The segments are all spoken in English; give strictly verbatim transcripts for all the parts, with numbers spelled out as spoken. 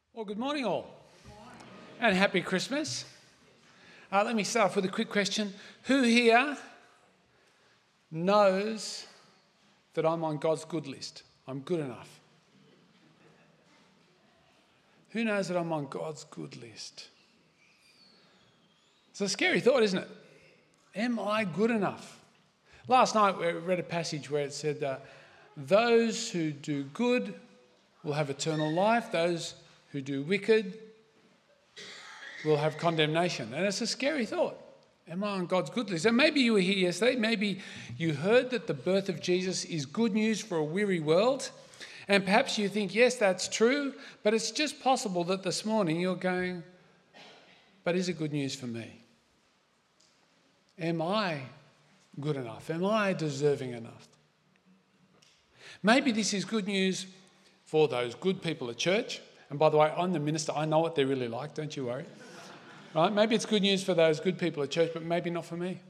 Well, good morning, all, and happy Christmas. Uh, let me start off with a quick question. Who here knows that I'm on God's good list? I'm good enough. Who knows that I'm on God's good list? It's a scary thought, isn't it? Am I good enough? Last night we read a passage where it said, uh, those who do good will have eternal life. Those who do wicked will have condemnation. And it's a scary thought. Am I on God's good list? And maybe you were here yesterday. Maybe you heard that the birth of Jesus is good news for a weary world. And perhaps you think, yes, that's true. But it's just possible that this morning you're going, but is it good news for me? Am I good enough? Am I deserving enough? Maybe this is good news for those good people at church. And by the way, I'm the minister. I know what they're really like. Don't you worry. Right? Maybe it's good news for those good people at church, but maybe not for me.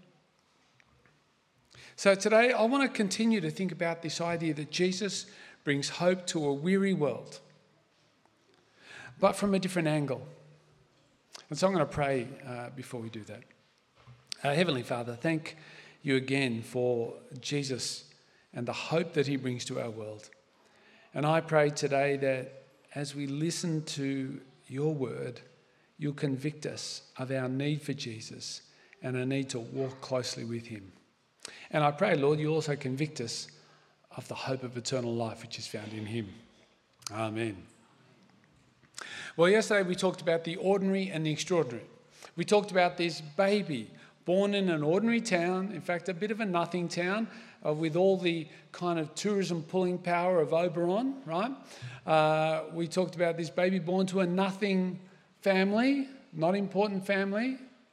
So today I want to continue to think about this idea that Jesus brings hope to a weary world, but from a different angle. And so I'm going to pray uh, before we do that. Uh, Heavenly Father, thank you again for Jesus and the hope that he brings to our world. And I pray today that as we listen to your word, you'll convict us of our need for Jesus and our need to walk closely with him. And I pray, Lord, you'll also convict us of the hope of eternal life which is found in him. Amen. Well, yesterday we talked about the ordinary and the extraordinary. We talked about this baby born in an ordinary town, in fact, a bit of a nothing town, uh, with all the kind of tourism pulling power of Oberon, right? Uh, we talked about this baby born to a nothing family, not important family,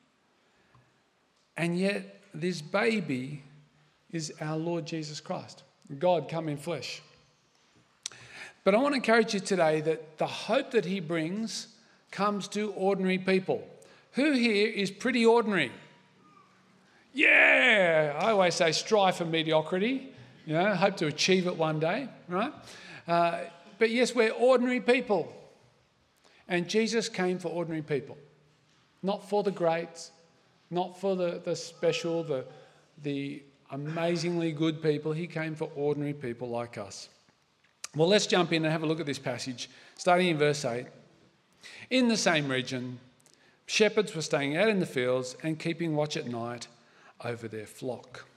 and yet this baby is our Lord Jesus Christ, God come in flesh. But I want to encourage you today that the hope that he brings comes to ordinary people. Who here is pretty ordinary? Yeah, I always say strive for mediocrity, you know, hope to achieve it one day, right? Uh, but yes, we're ordinary people. And Jesus came for ordinary people, not for the greats, not for the, the special, the, the amazingly good people. He came for ordinary people like us. Well, let's jump in and have a look at this passage, starting in verse eight. In the same region, shepherds were staying out in the fields and keeping watch at night over their flock.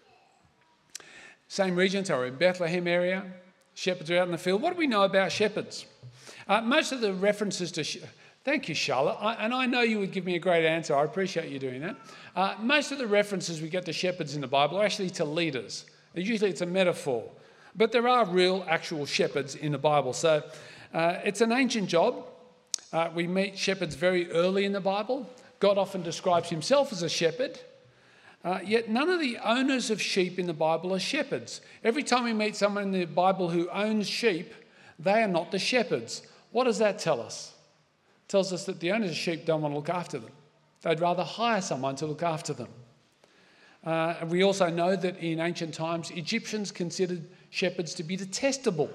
Same region, so we're in Bethlehem area. Shepherds are out in the field. What do we know about shepherds? Uh, most of the references to... Sh- Thank you, Charlotte. I, and I know you would give me a great answer. I appreciate you doing that. Uh, most of the references we get to shepherds in the Bible are actually to leaders. Usually it's a metaphor. But there are real, actual shepherds in the Bible. So uh, it's an ancient job. Uh, we meet shepherds very early in the Bible. God often describes himself as a shepherd. Uh, yet none of the owners of sheep in the Bible are shepherds. Every time we meet someone in the Bible who owns sheep, they are not the shepherds. What does that tell us? It tells us that the owners of sheep don't want to look after them. They'd rather hire someone to look after them. Uh, and we also know that in ancient times, Egyptians considered shepherds to be detestable.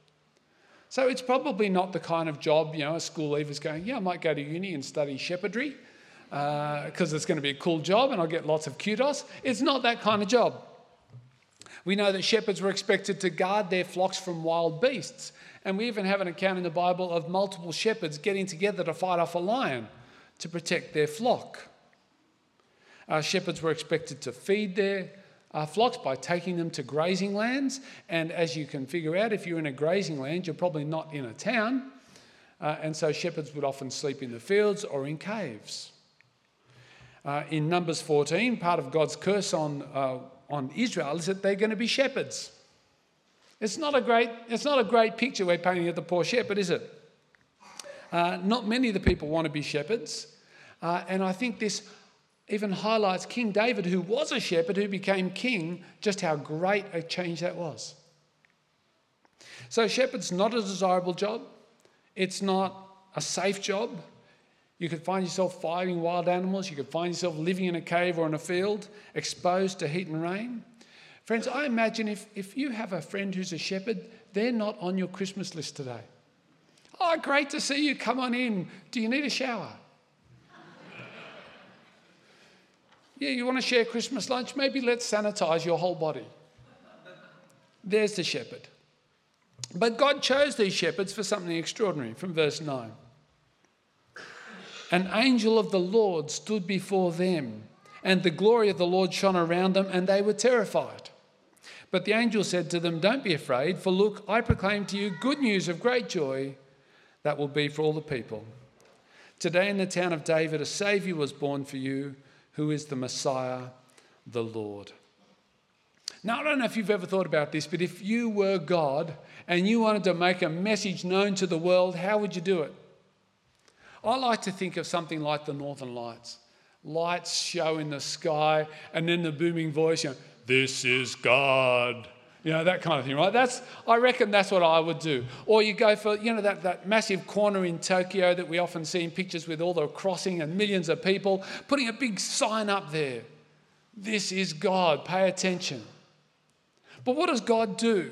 So it's probably not the kind of job, you know, a school leaver's going, yeah, I might go to uni and study shepherdry, because uh, it's going to be a cool job and I'll get lots of kudos. It's not that kind of job. We know that shepherds were expected to guard their flocks from wild beasts. And we even have an account in the Bible of multiple shepherds getting together to fight off a lion to protect their flock. Uh, shepherds were expected to feed their uh, flocks by taking them to grazing lands. And as you can figure out, if you're in a grazing land, you're probably not in a town. Uh, and so shepherds would often sleep in the fields or in caves. Uh, in Numbers fourteen, part of God's curse on uh, on Israel is that they're going to be shepherds. It's not a great it's not a great picture we're painting of the poor shepherd, is it? Uh, not many of the people want to be shepherds, uh, and I think this even highlights King David, who was a shepherd, who became king, just how great a change that was. So shepherd's not a desirable job. It's not a safe job. You could find yourself fighting wild animals. You could find yourself living in a cave or in a field, exposed to heat and rain. Friends, I imagine if, if you have a friend who's a shepherd, they're not on your Christmas list today. Oh, great to see you. Come on in. Do you need a shower? Yeah, you want to share Christmas lunch? Maybe let's sanitize your whole body. There's the shepherd. But God chose these shepherds for something extraordinary from verse nine. An angel of the Lord stood before them, and the glory of the Lord shone around them, and they were terrified. But the angel said to them, "Don't be afraid, for look, I proclaim to you good news of great joy that will be for all the people. Today in the town of David, a Saviour was born for you, who is the Messiah, the Lord." Now, I don't know if you've ever thought about this, but if you were God and you wanted to make a message known to the world, how would you do it? I like to think of something like the Northern Lights. Lights show in the sky, and then the booming voice, you know, "This is God." You know, that kind of thing, right? That's, I reckon that's what I would do. Or you go for, you know, that, that massive corner in Tokyo that we often see in pictures with all the crossing and millions of people, putting a big sign up there. "This is God, pay attention." But what does God do?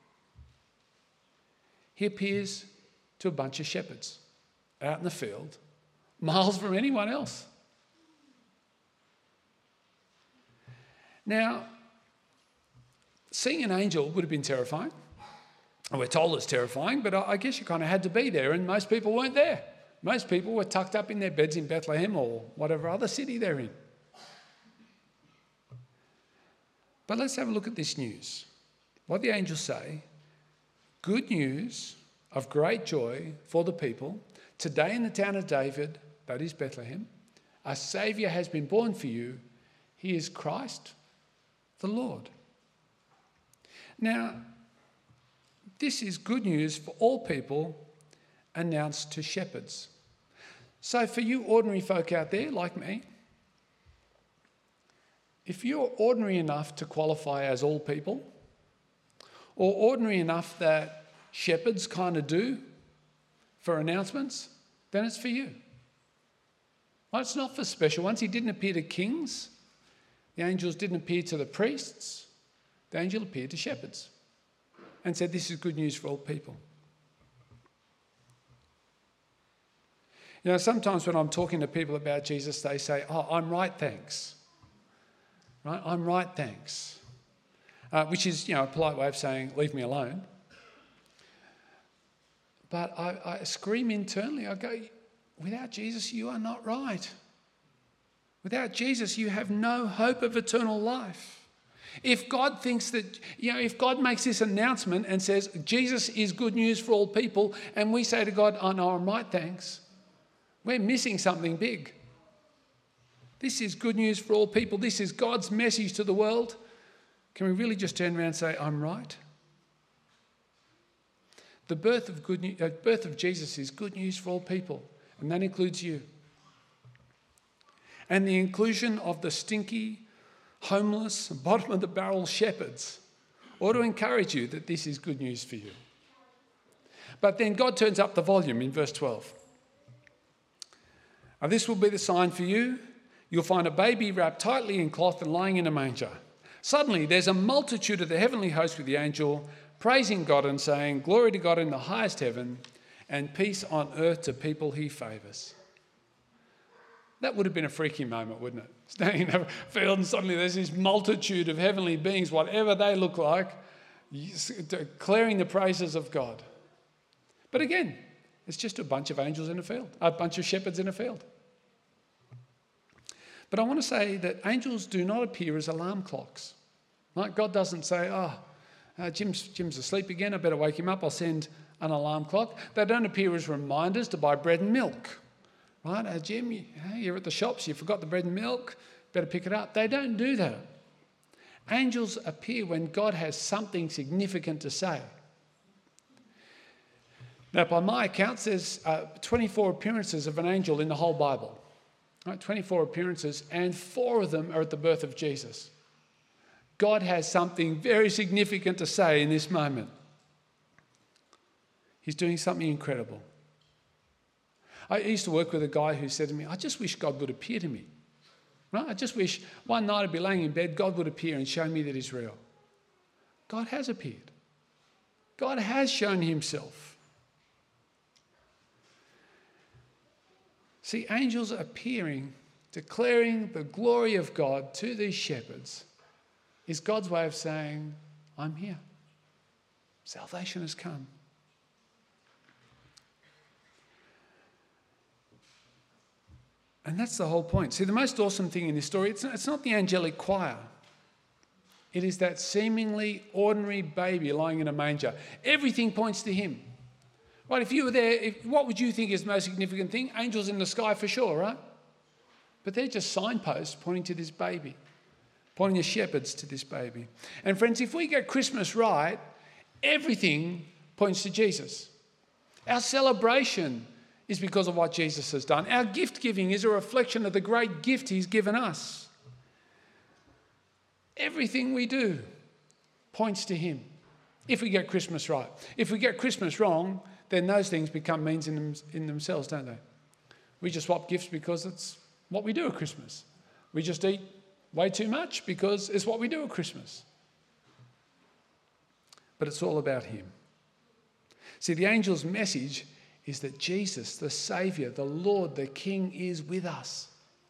He appears to a bunch of shepherds out in the field, miles from anyone else. Now, seeing an angel would have been terrifying. We're told it's terrifying, but I guess you kind of had to be there, and most people weren't there. Most people were tucked up in their beds in Bethlehem or whatever other city they're in. But let's have a look at this news. What the angels say: good news of great joy for the people. Today in the town of David, that is Bethlehem, a Saviour has been born for you. He is Christ the Lord. Now, this is good news for all people announced to shepherds. So for you ordinary folk out there like me, if you're ordinary enough to qualify as all people, or ordinary enough that shepherds kind of do for announcements, then it's for you. Well, it's not for special ones. He didn't appear to kings. The angels didn't appear to the priests. The angel appeared to shepherds and said, "This is good news for all people." You know, sometimes when I'm talking to people about Jesus, they say, "Oh, I'm right, thanks." Right? I'm right, thanks. Uh, which is, you know, a polite way of saying, "Leave me alone." But I, I scream internally, I go, without Jesus, you are not right. Without Jesus, you have no hope of eternal life. If God thinks that, you know, if God makes this announcement and says, Jesus is good news for all people, and we say to God, "Oh, no, I'm right, thanks," we're missing something big. This is good news for all people. This is God's message to the world. Can we really just turn around and say, "I'm right"? The birth of, good news, uh, birth of Jesus is good news for all people, and that includes you. And the inclusion of the stinky, homeless, bottom-of-the-barrel shepherds ought to encourage you that this is good news for you. But then God turns up the volume in verse twelve. "And this will be the sign for you. You'll find a baby wrapped tightly in cloth and lying in a manger." Suddenly, there's a multitude of the heavenly host with the angel, praising God and saying, "Glory to God in the highest heaven, and peace on earth to people he favours." That would have been a freaky moment, wouldn't it? Standing in a field and suddenly there's this multitude of heavenly beings, whatever they look like, declaring the praises of God. But again, it's just a bunch of angels in a field, a bunch of shepherds in a field. But I want to say that angels do not appear as alarm clocks. Right? God doesn't say, "Oh, uh, Jim's, Jim's asleep again, I better wake him up, I'll send an alarm clock." They don't appear as reminders to buy bread and milk. Right? Uh, Jim, you, you're at the shops, you forgot the bread and milk, better pick it up. They don't do that. Angels appear when God has something significant to say. Now, by my accounts, there's uh, twenty-four appearances of an angel in the whole Bible. Right? twenty-four appearances, and four of them are at the birth of Jesus. God has something very significant to say in this moment. He's doing something incredible. I used to work with a guy who said to me, "I just wish God would appear to me. Right? I just wish one night I'd be laying in bed, God would appear and show me that he's real." God has appeared. God has shown himself. See, angels appearing, declaring the glory of God to these shepherds is God's way of saying, I'm here. Salvation has come. And that's the whole point. See, the most awesome thing in this story, it's not, it's not the angelic choir. It is that seemingly ordinary baby lying in a manger. Everything points to him. Right, if you were there, if, what would you think is the most significant thing? Angels in the sky for sure, right? But they're just signposts pointing to this baby, pointing the shepherds to this baby. And friends, if we get Christmas right, everything points to Jesus. Our celebration is because of what Jesus has done. Our gift giving is a reflection of the great gift he's given us. Everything we do points to him if we get Christmas right. If we get Christmas wrong, then those things become means in, them, in themselves, don't they? We just swap gifts because it's what we do at Christmas. We just eat way too much because it's what we do at Christmas. But it's all about him. See, the angel's message is that Jesus, the Saviour, the Lord, the King, is with us.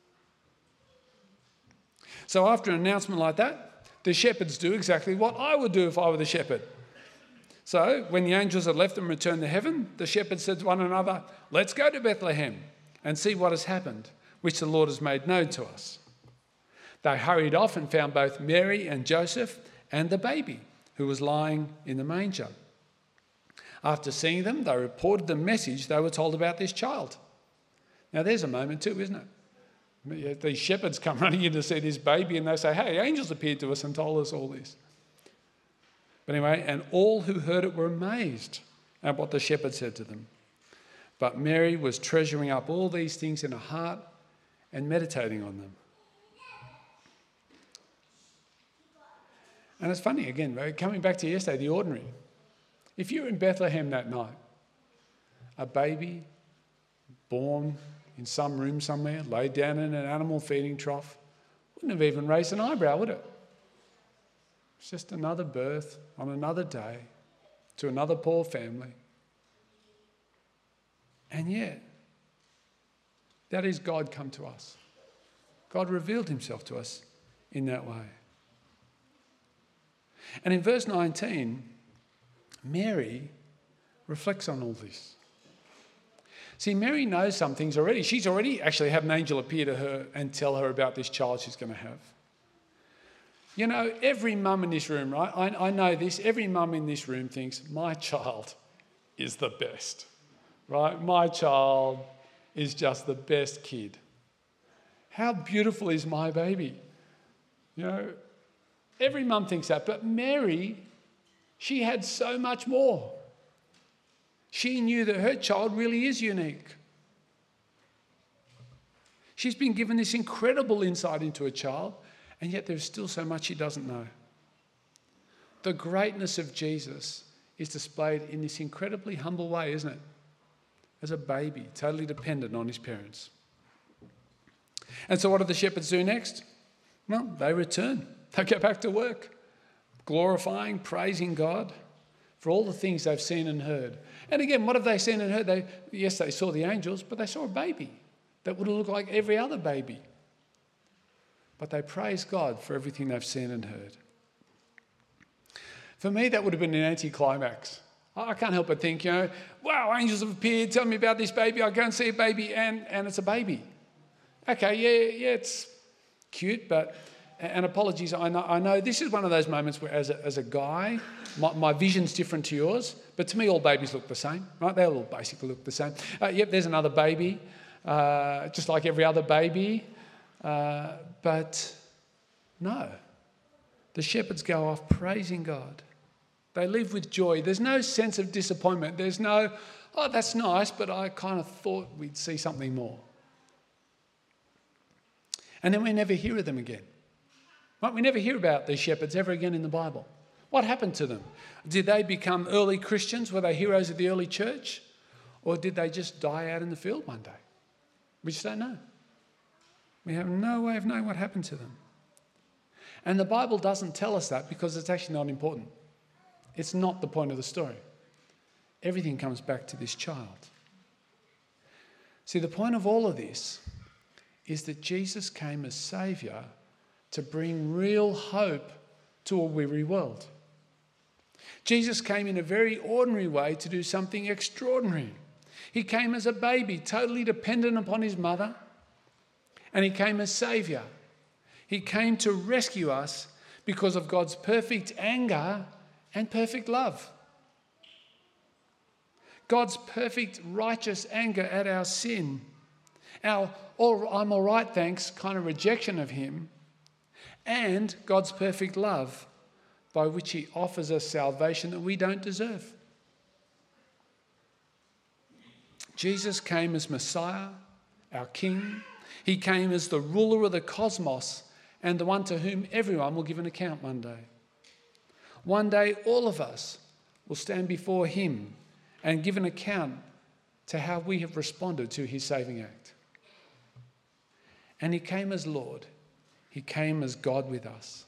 So after an announcement like that, the shepherds do exactly what I would do if I were the shepherd. So when the angels had left and returned to heaven, the shepherds said to one another, let's go to Bethlehem and see what has happened, which the Lord has made known to us. They hurried off and found both Mary and Joseph and the baby, who was lying in the manger. After seeing them, they reported the message they were told about this child. Now there's a moment too, isn't it? These shepherds come running in to see this baby and they say, hey, angels appeared to us and told us all this. But anyway, and all who heard it were amazed at what the shepherd said to them. But Mary was treasuring up all these things in her heart and meditating on them. And it's funny, again, coming back to yesterday, the ordinary. If you were in Bethlehem that night, a baby born in some room somewhere, laid down in an animal feeding trough, wouldn't have even raised an eyebrow, would it? It's just another birth on another day to another poor family. And yet, that is God come to us. God revealed himself to us in that way. And in verse nineteen, Mary reflects on all this. See, Mary knows some things already. She's already actually had an angel appear to her and tell her about this child she's going to have. You know, every mum in this room, right? I, I know this. Every mum in this room thinks, my child is the best, right? My child is just the best kid. How beautiful is my baby? You know, every mum thinks that. But Mary, she had so much more. She knew that her child really is unique. She's been given this incredible insight into a child, and yet there's still so much she doesn't know. The greatness of Jesus is displayed in this incredibly humble way, isn't it? As a baby, totally dependent on his parents. And so what do the shepherds do next? Well, they return. They go back to work, glorifying, praising God for all the things they've seen and heard. And again, what have they seen and heard? They, yes, they saw the angels, but they saw a baby that would have looked like every other baby. But they praise God for everything they've seen and heard. For me, that would have been an anticlimax. I can't help but think, you know, wow, angels have appeared, tell me about this baby. I go and see a baby and, and it's a baby. Okay, yeah, yeah, it's cute, but, and apologies, I know, I know this is one of those moments where as a, as a guy, my, my vision's different to yours, but to me all babies look the same, right? They all basically look the same. Uh, yep, there's another baby, uh, just like every other baby. Uh, but no, the shepherds go off praising God. They live with joy. There's no sense of disappointment. There's no, oh, that's nice, but I kind of thought we'd see something more. And then we never hear of them again. Right? We never hear about these shepherds ever again in the Bible. What happened to them? Did they become early Christians? Were they heroes of the early church? Or did they just die out in the field one day? We just don't know. We have no way of knowing what happened to them. And the Bible doesn't tell us that because it's actually not important. It's not the point of the story. Everything comes back to this child. See, the point of all of this is that Jesus came as Saviour to bring real hope to a weary world. Jesus came in a very ordinary way to do something extraordinary. He came as a baby, totally dependent upon his mother, and he came as Saviour. He came to rescue us because of God's perfect anger and perfect love. God's perfect righteous anger at our sin, our all, I'm all right, thanks kind of rejection of him, and God's perfect love by which he offers us salvation that we don't deserve. Jesus came as Messiah, our King. He came as the ruler of the cosmos and the one to whom everyone will give an account one day. One day, all of us will stand before him and give an account to how we have responded to his saving act. And he came as Lord. He came as God with us.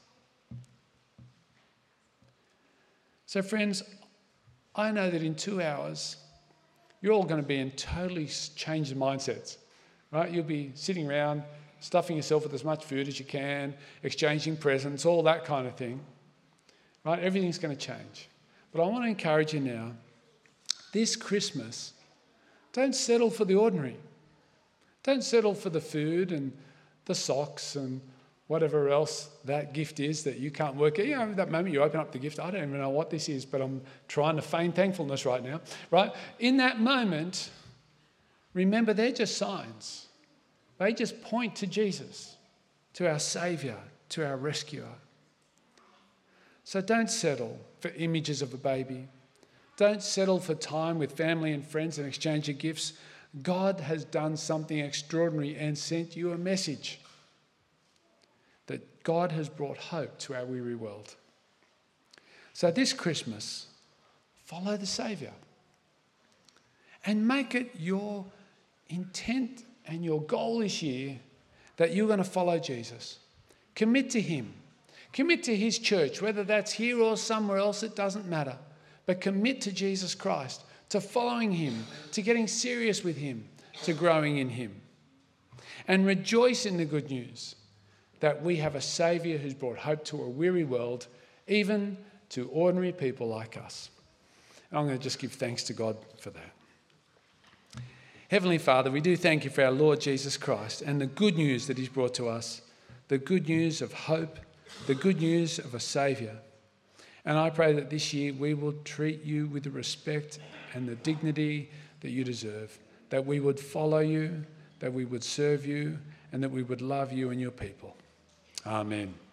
So friends, I know that in two hours, you're all going to be in totally changed mindsets, right? You'll be sitting around, stuffing yourself with as much food as you can, exchanging presents, all that kind of thing, right? Everything's going to change. But I want to encourage you now, this Christmas, don't settle for the ordinary. Don't settle for the food and the socks and whatever else that gift is that you can't work out. You know, that moment you open up the gift, I don't even know what this is, but I'm trying to feign thankfulness right now, right? In that moment, remember they're just signs. They just point to Jesus, to our Saviour, to our rescuer. So don't settle for images of a baby. Don't settle for time with family and friends and exchange of gifts. God has done something extraordinary and sent you a message that God has brought hope to our weary world. So this Christmas, follow the Saviour and make it your intent and your goal this year that you're going to follow Jesus. Commit to him. Commit to his church, whether that's here or somewhere else, it doesn't matter. But commit to Jesus Christ, to following him, to getting serious with him, to growing in him. And rejoice in the good news that we have a Saviour who's brought hope to a weary world, even to ordinary people like us. And I'm going to just give thanks to God for that. Heavenly Father, we do thank you for our Lord Jesus Christ and the good news that he's brought to us, the good news of hope, the good news of a Saviour. And I pray that this year we will treat you with the respect and the dignity that you deserve, that we would follow you, that we would serve you, and that we would love you and your people. Amen.